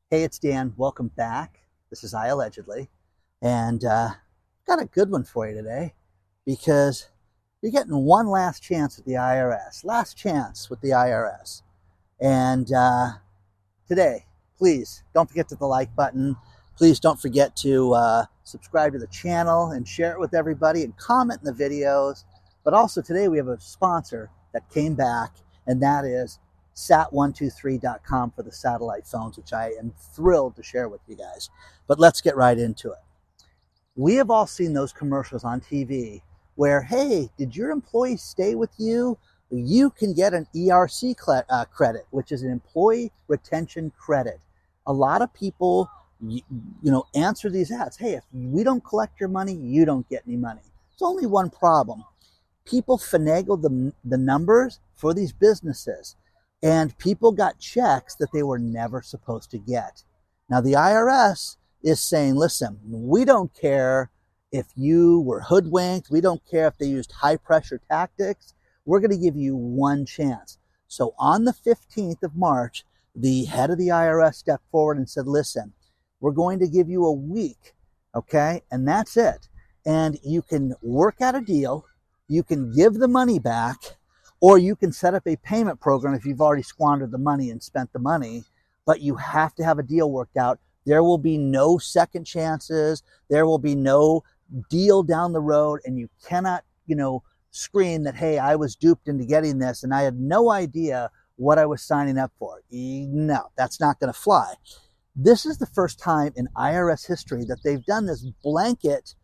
Hey, it's Dan. Welcome back. This is I Allegedly. And got a good one for you today because you're getting one last chance with the IRS. Last chance with the IRS. And today, please don't forget to hit the like button. Please don't forget to subscribe to the channel and share it with everybody and comment in the videos. But also today we have a sponsor that came back, and that is sat123.com for the satellite phones, which I am thrilled to share with you guys. But let's get right into it. We have all seen those commercials on TV where, hey, did your employee stay with you? You can get an ERC credit, which is an employee retention credit. A lot of people, answer these ads. Hey, if we don't collect your money, you don't get any money. There's only one problem. People finagled the numbers for these businesses, and people got checks that they were never supposed to get. Now, the IRS is saying, listen, we don't care if you were hoodwinked. We don't care if they used high pressure tactics. We're going to give you one chance. So on the 15th of March, the head of the IRS stepped forward and said, listen, we're going to give you a week, okay? And that's it. And you can work out a deal. You can give the money back, or you can set up a payment program if you've already squandered the money and spent the money, but you have to have a deal worked out. There will be no second chances. There will be no deal down the road, and you cannot, scream that, hey, I was duped into getting this and I had no idea what I was signing up for. No, that's not going to fly. This is the first time in IRS history that they've done this blanket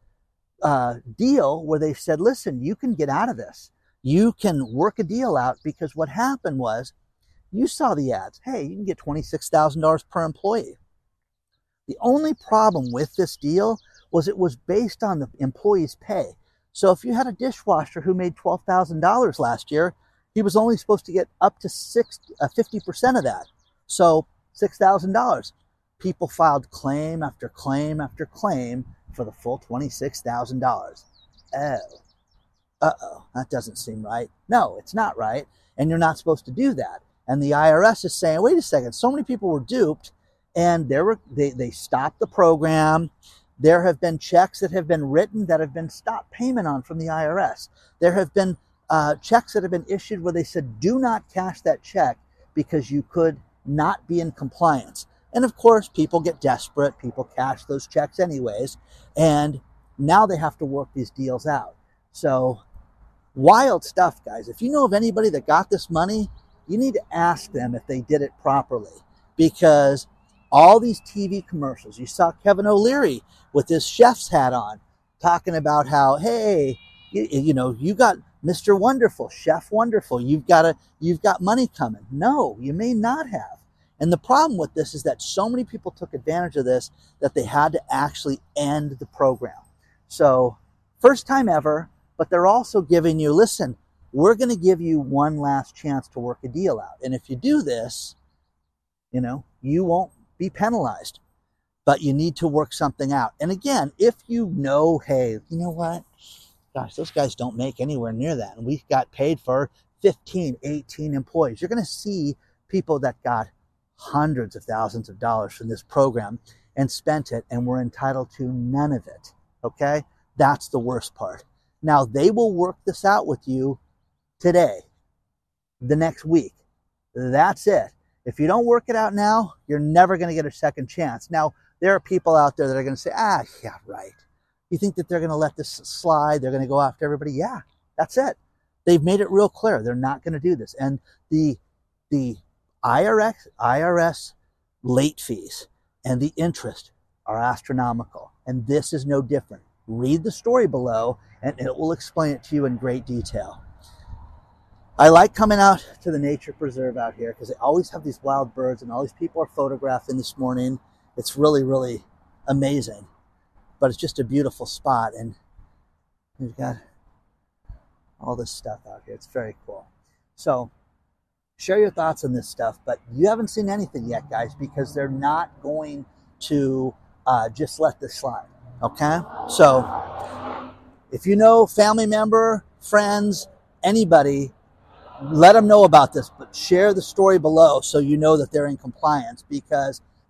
deal where they've said, listen, you can get out of this. You can work a deal out, because what happened was, you saw the ads. Hey, you can get $26,000 per employee. The only problem with this deal was it was based on the employee's pay. So if you had a dishwasher who made $12,000 last year, he was only supposed to get up to 50% of that. So $6,000. People filed claim after claim after claim for the full $26,000. That doesn't seem right. No, it's not right. And you're not supposed to do that. And the IRS is saying, wait a second, so many people were duped, and they stopped the program. There have been checks that have been written that have been stopped payment on from the IRS. There have been checks that have been issued where they said, do not cash that check because you could not be in compliance. And of course, people get desperate. People cash those checks anyways. And now they have to work these deals out. So wild stuff, guys. If you know of anybody that got this money, you need to ask them if they did it properly, because all these TV commercials, you saw Kevin O'Leary with his chef's hat on, talking about how, hey, you got Mr. Wonderful, Chef Wonderful, you've got money coming. No, you may not have. And the problem with this is that so many people took advantage of this that they had to actually end the program. So first time ever, but they're also giving you, listen, we're going to give you one last chance to work a deal out. And if you do this, you won't be penalized, but you need to work something out. And again, if hey, you know what? Gosh, those guys don't make anywhere near that. And we got paid for 15, 18 employees. You're going to see people that got hundreds of thousands of dollars from this program and spent it and were entitled to none of it. Okay? That's the worst part. Now, they will work this out with you today, the next week. That's it. If you don't work it out now, you're never going to get a second chance. Now, there are people out there that are going to say, yeah, right. You think that they're going to let this slide? They're going to go after everybody? Yeah, that's it. They've made it real clear. They're not going to do this. And the IRS late fees and the interest are astronomical. And this is no different. Read the story below, and it will explain it to you in great detail. I like coming out to the nature preserve out here because they always have these wild birds, and all these people are photographing this morning. It's really, really amazing. But it's just a beautiful spot, and we've got all this stuff out here. It's very cool. So share your thoughts on this stuff, but you haven't seen anything yet, guys, because they're not going to just let this slide, okay? So if you know family member, friends, anybody, let them know about this, but share the story below so you know that they're in compliance, because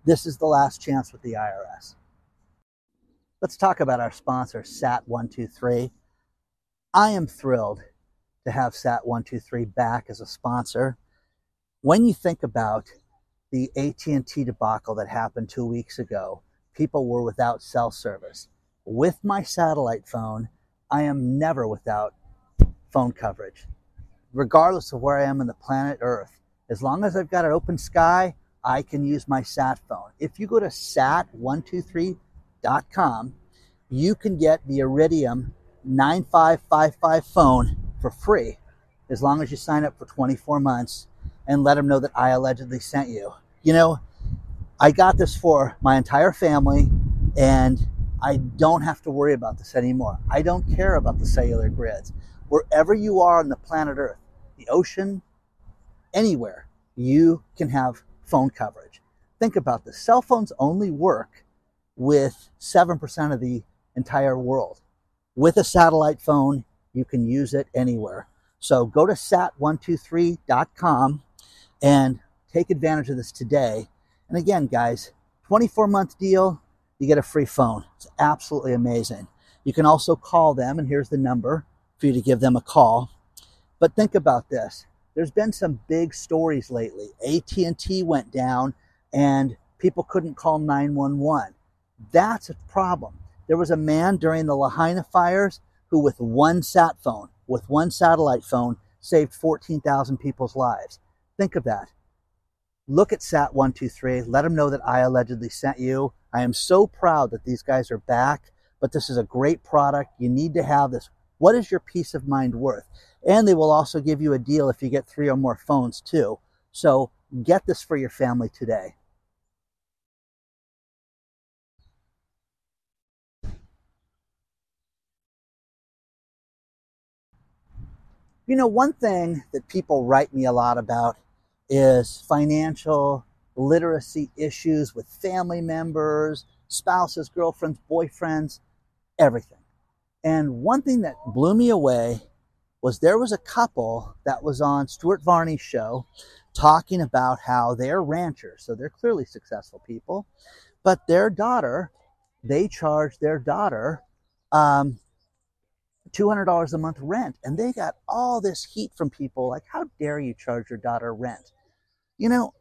This is the last chance with the IRS. Let's talk about our sponsor, Sat123. I am thrilled to have Sat123 back as a sponsor. When you think about the AT&T debacle that happened 2 weeks ago, people were without cell service. With my satellite phone, I am never without phone coverage, regardless of where I am on the planet Earth. As long as I've got an open sky, I can use my sat phone. If you go to sat123.com, you can get the Iridium 9555 phone for free, as long as you sign up for 24 months and let them know that I allegedly sent you. You know, I got this for my entire family, and I don't have to worry about this anymore. I don't care about the cellular grids. Wherever you are on the planet Earth, the ocean, anywhere, you can have phone coverage. Think about this. Cell phones only work with 7% of the entire world. With a satellite phone, you can use it anywhere. So go to sat123.com and take advantage of this today. And again, guys, 24-month deal, you get a free phone. It's absolutely amazing. You can also call them, and here's the number for you to give them a call. But think about this. There's been some big stories lately. AT&T went down and people couldn't call 911. That's a problem. There was a man during the Lahaina fires who, with one sat phone, with one satellite phone, saved 14,000 people's lives. Think of that. Look at Sat123. Let them know that I allegedly sent you. I am so proud that these guys are back, but this is a great product. You need to have this. What is your peace of mind worth? And they will also give you a deal if you get 3 or more phones too. So get this for your family today. You know, one thing that people write me a lot about is financial literacy issues with family members, spouses, girlfriends, boyfriends, everything. And one thing that blew me away was there was a couple that was on Stuart Varney's show talking about how they're ranchers, so they're clearly successful people, but their daughter, they charge their daughter $200 a month rent, and they got all this heat from people like, how dare you charge your daughter rent? You know,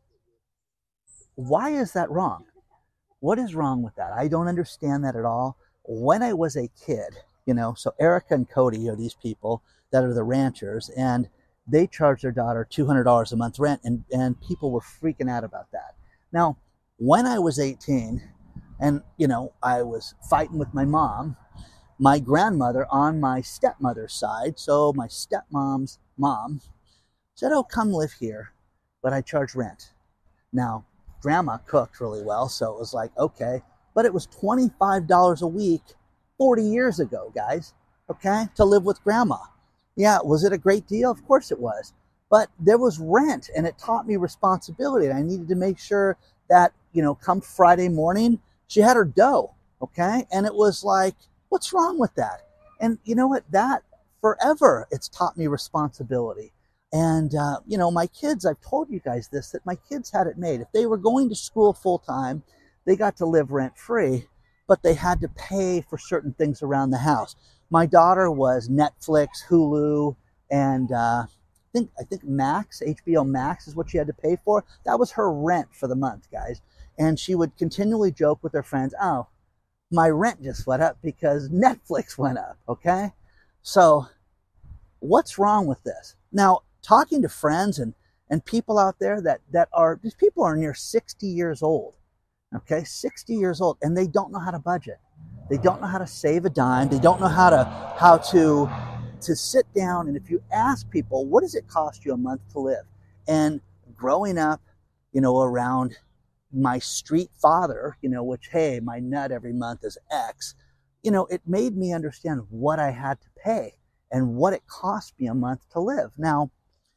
why is that wrong? What is wrong with that? I don't understand that at all. When I was a kid, you know, so Erica and Cody are these people that are the ranchers, and they charge their daughter $200 a month rent, and people were freaking out about that. Now, when I was 18, and, you know, I was fighting with my mom, my grandmother on my stepmother's side, so my stepmom's mom, said, oh, come live here, but I charge rent. Now, grandma cooked really well, so it was like, okay, but it was $25 a week 40 years ago, guys, okay, to live with grandma. Yeah, was it a great deal? Of course it was. But there was rent, and it taught me responsibility, and I needed to make sure that, you know, come Friday morning, she had her dough, okay? And it was like, what's wrong with that? And you know what? That forever, it's taught me responsibility. And, you know, my kids, I've told you guys this, that my kids had it made. If they were going to school full time, they got to live rent free, but they had to pay for certain things around the house. My daughter was Netflix, Hulu, and I think Max, HBO Max is what she had to pay for. That was her rent for the month, guys. And she would continually joke with her friends, oh, my rent just went up because Netflix went up, okay? So what's wrong with this? Now, talking to friends and people out there that are, these people are near 60 years old, okay? 60 years old, and they don't know how to budget. They don't know how to save a dime. They don't know how to sit down, and if you ask people, what does it cost you a month to live? And growing up, you know, around my street father, you know, which, hey, my nut every month is X, you know, it made me understand what I had to pay and what it cost me a month to live. Now,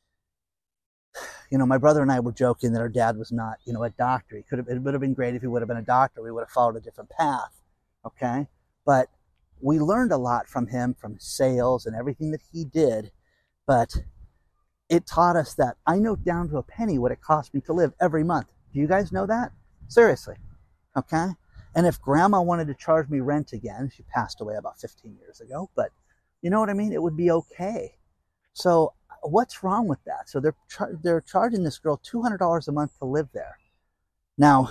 you know, my brother and I were joking that our dad was not, you know, a doctor. It would have been great if he would have been a doctor. We would have followed a different path, okay? But we learned a lot from him, from sales and everything that he did. But it taught us that I know down to a penny what it cost me to live every month. Do you guys know that? Seriously, okay? And if grandma wanted to charge me rent again, she passed away about 15 years ago, but you know what I mean? It would be okay. So what's wrong with that? So they're charging this girl $200 a month to live there. Now,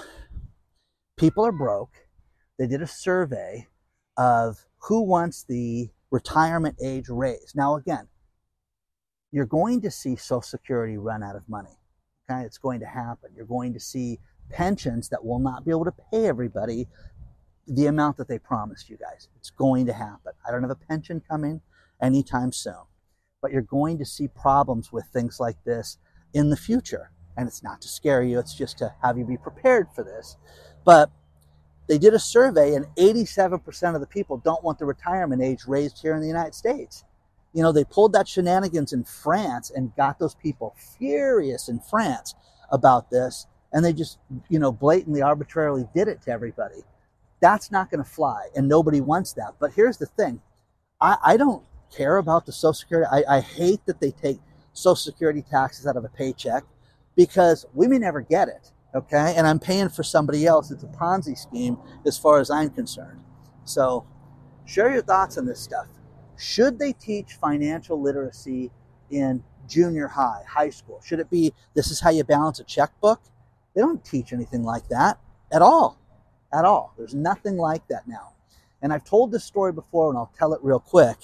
people are broke. They did a survey of who wants the retirement age raised. Now, again, you're going to see Social Security run out of money. Okay, it's going to happen. You're going to see pensions that will not be able to pay everybody the amount that they promised you guys. It's going to happen. I don't have a pension coming anytime soon, but you're going to see problems with things like this in the future. And it's not to scare you, it's just to have you be prepared for this. But they did a survey, and 87% of the people don't want the retirement age raised here in the United States. You know, they pulled that shenanigans in France and got those people furious in France about this, and they just, you know, blatantly, arbitrarily did it to everybody. That's not going to fly, and nobody wants that. But here's the thing. I don't care about the Social Security. I hate that they take Social Security taxes out of a paycheck because we may never get it, okay? And I'm paying for somebody else. It's a Ponzi scheme as far as I'm concerned. So share your thoughts on this stuff. Should they teach financial literacy in junior high, high school? Should it be, this is how you balance a checkbook? They don't teach anything like that at all. At all. There's nothing like that now. And I've told this story before, and I'll tell it real quick.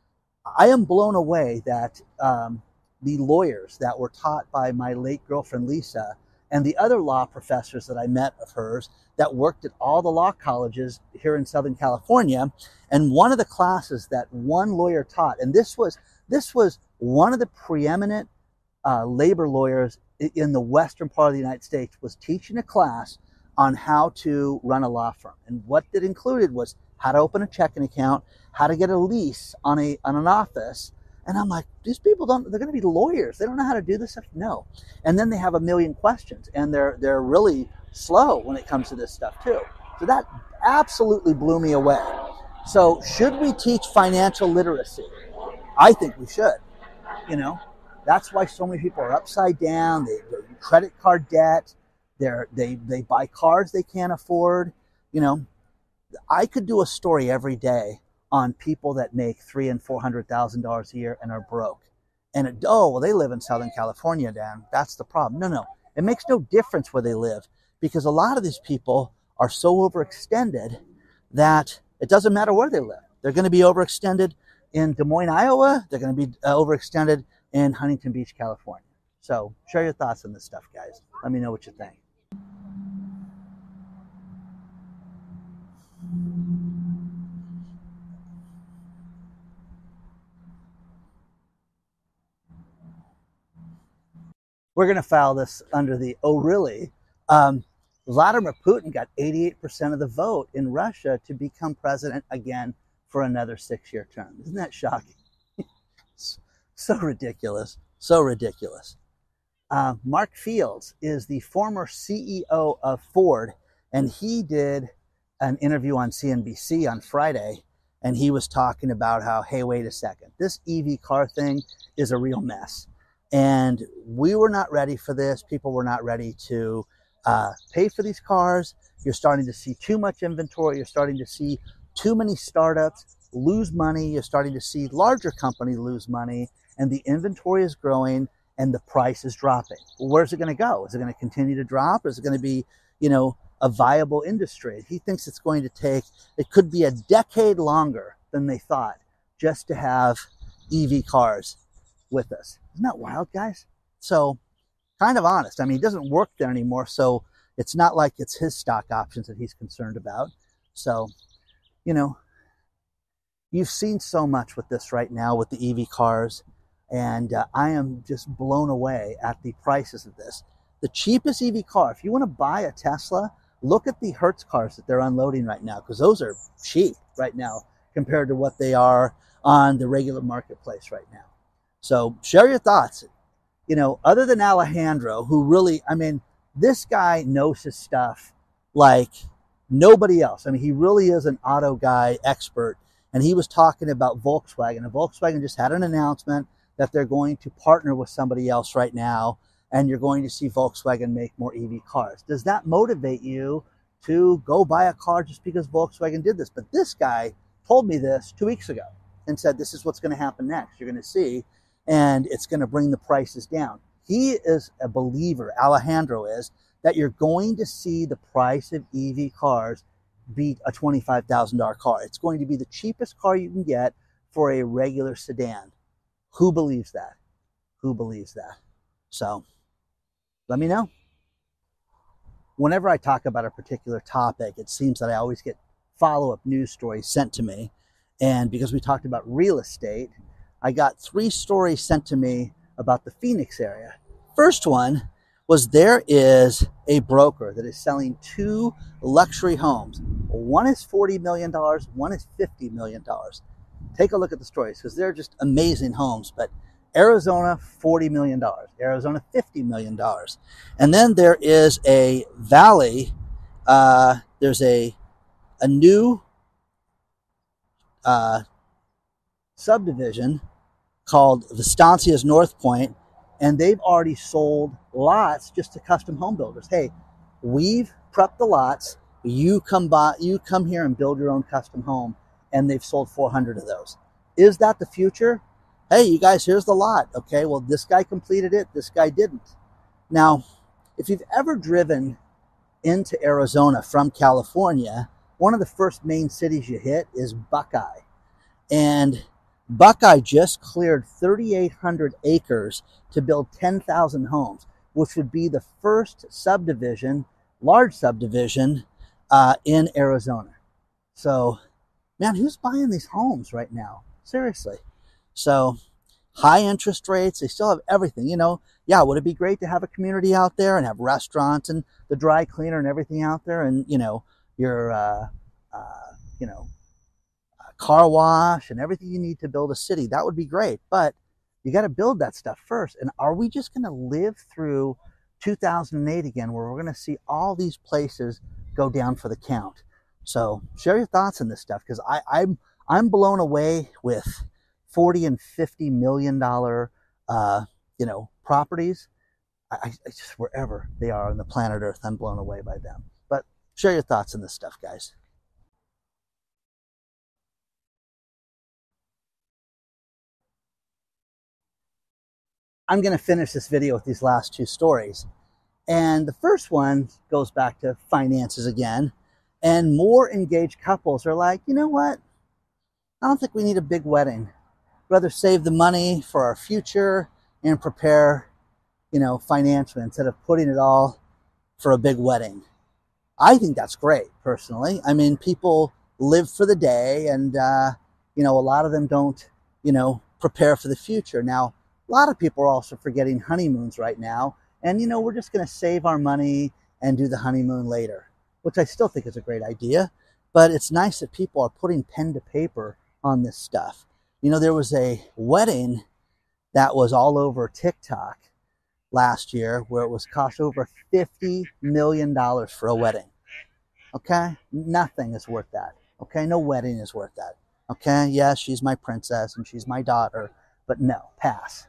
I am blown away that the lawyers that were taught by my late girlfriend Lisa and the other law professors that I met of hers that worked at all the law colleges here in Southern California. And one of the classes that one lawyer taught, and this was one of the preeminent labor lawyers in the western part of the United States, was teaching a class on how to run a law firm. And what it included was how to open a checking account, how to get a lease on an office. And I'm like, these people they're going to be lawyers. They don't know how to do this stuff. No. And then they have a million questions, and they're really slow when it comes to this stuff too. So that absolutely blew me away. So should we teach financial literacy? I think we should. You know, that's why so many people are upside down. They're credit card debt. They buy cars they can't afford. You know, I could do a story every day on people that make $300,000 and $400,000 a year and are broke. And they live in Southern California, Dan. That's the problem. No. It makes no difference where they live, because a lot of these people are so overextended that it doesn't matter where they live. They're going to be overextended in Des Moines, Iowa. They're going to be overextended in Huntington Beach, California. So share your thoughts on this stuff, guys. Let me know what you think. We're going to file this under the, oh, really? Vladimir Putin got 88% of the vote in Russia to become president again for another 6-year term. Isn't that shocking? So ridiculous. So ridiculous. Mark Fields is the former CEO of Ford, and he did an interview on CNBC on Friday, and he was talking about how, hey, wait a second, this EV car thing is a real mess. And we were not ready for this. People were not ready to pay for these cars. You're starting to see too much inventory. You're starting to see too many startups lose money. You're starting to see larger companies lose money, and the inventory is growing and the price is dropping. Well, where's it going to go? Is it going to continue to drop? Or is it going to be, a viable industry? He thinks it's going to take, it could be a decade longer than they thought just to have EV cars with us. Isn't that wild, guys? So kind of honest. I mean, he doesn't work there anymore, so it's not like it's his stock options that he's concerned about. So, you've seen so much with this right now with the EV cars, and I am just blown away at the prices of this. The cheapest EV car, if you want to buy a Tesla, look at the Hertz cars that they're unloading right now, because those are cheap right now compared to what they are on the regular marketplace right now. So share your thoughts. Other than Alejandro, who really, this guy knows his stuff like nobody else. He really is an auto guy expert. And he was talking about Volkswagen. And Volkswagen just had an announcement that they're going to partner with somebody else right now. and you're going to see Volkswagen make more EV cars. Does that motivate you to go buy a car just because Volkswagen did this? But this guy told me this 2 weeks ago and said, this is what's going to happen next. You're going to see, and it's going to bring the prices down. He is a believer, Alejandro is, that you're going to see the price of EV cars beat a $25,000 car. It's going to be the cheapest car you can get for a regular sedan. Who believes that? Who believes that? So let me know. Whenever I talk about a particular topic, it seems that I always get follow-up news stories sent to me. And because we talked about real estate, I got 3 stories sent to me about the Phoenix area. First one was there is a broker that is selling 2 luxury homes. One is $40 million, one is $50 million. Take a look at the stories because they're just amazing homes. But Arizona, $40 million. Arizona, $50 million. And then there is a valley. There's a new subdivision called Vistancias North Point, and they've already sold lots just to custom home builders. Hey, we've prepped the lots. You come here and build your own custom home, and they've sold 400 of those. Is that the future? Hey, you guys, here's the lot. Okay, well, this guy completed it. This guy didn't. Now, if you've ever driven into Arizona from California, one of the first main cities you hit is Buckeye. And Buckeye just cleared 3,800 acres to build 10,000 homes, which would be the first subdivision, large subdivision, in Arizona. So, man, who's buying these homes right now? Seriously. So, high interest rates, they still have everything. You know, yeah, would it be great to have a community out there and have restaurants and the dry cleaner and everything out there, and, you know, your, car wash and everything you need to build a city? That would be great, but you got to build that stuff first. And are we just going to live through 2008 again, where we're going to see all these places go down for the count? So share your thoughts on this stuff, because I'm blown away with $40 and $50 million properties. I just, wherever they are on the planet Earth, I'm blown away by them. But share your thoughts on this stuff, guys. I'm going to finish this video with these last 2 stories. And the first one goes back to finances again. And more engaged couples are like, you know what? I don't think we need a big wedding. I'd rather save the money for our future and prepare, financially, instead of putting it all for a big wedding. I think that's great, personally. I mean, people live for the day, and, a lot of them don't, prepare for the future. Now, a lot of people are also forgetting honeymoons right now. And, we're just going to save our money and do the honeymoon later, which I still think is a great idea. But it's nice that people are putting pen to paper on this stuff. There was a wedding that was all over TikTok last year where it was cost over $50 million for a wedding. Okay? Nothing is worth that. Okay? No wedding is worth that. Okay? Yes, she's my princess and she's my daughter, but no, pass.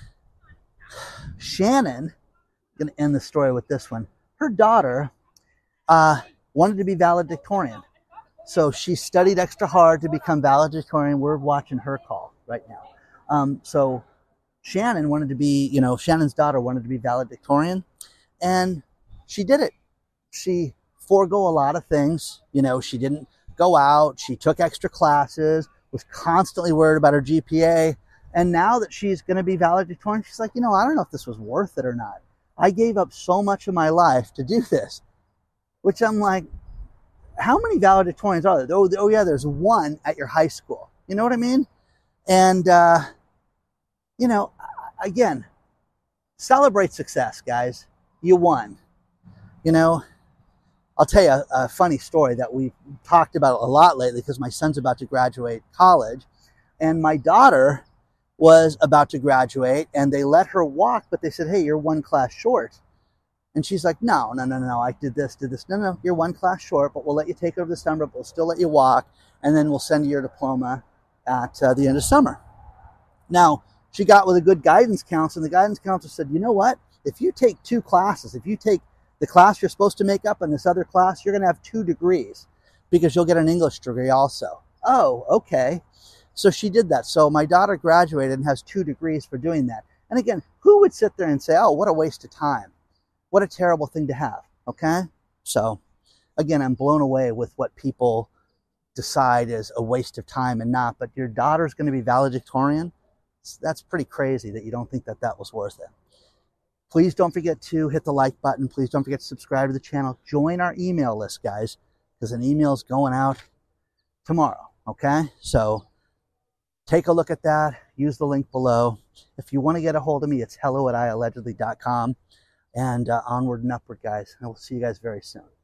Shannon, I'm going to end the story with this one. Her daughter wanted to be valedictorian. So she studied extra hard to become valedictorian. We're watching her call right now. So Shannon wanted to be, Shannon's daughter wanted to be valedictorian, and she did it. She forego a lot of things. She didn't go out. She took extra classes, was constantly worried about her GPA. And now that she's going to be valedictorian, she's like, I don't know if this was worth it or not. I gave up so much of my life to do this, which I'm like, how many valedictorians are there? Oh yeah, there's one at your high school. You know what I mean? And, again, celebrate success, guys. You won. I'll tell you a funny story that we've talked about a lot lately, because my son's about to graduate college, and my daughter was about to graduate, and they let her walk, but they said, hey, you're 1 class short. And she's like, no, I did this. No, you're 1 class short, but we'll let you take over the summer, but we'll still let you walk, and then we'll send you your diploma at the end of summer. Now, she got with a good guidance counselor, and the guidance counselor said, you know what? if you take 2 classes, if you take the class you're supposed to make up and this other class, you're going to have 2 degrees because you'll get an English degree also. Oh, okay. So she did that. So my daughter graduated and has 2 degrees for doing that. And again, who would sit there and say, oh, what a waste of time? What a terrible thing to have, okay? So again, I'm blown away with what people decide is a waste of time and not, but your daughter's going to be valedictorian. That's pretty crazy that you don't think that that was worth it. Please don't forget to hit the like button. Please don't forget to subscribe to the channel. Join our email list, guys, because an email is going out tomorrow, okay? So take a look at that. Use the link below. If you want to get a hold of me, it's hello@iallegedly.com. And onward and upward, guys. And we'll see you guys very soon.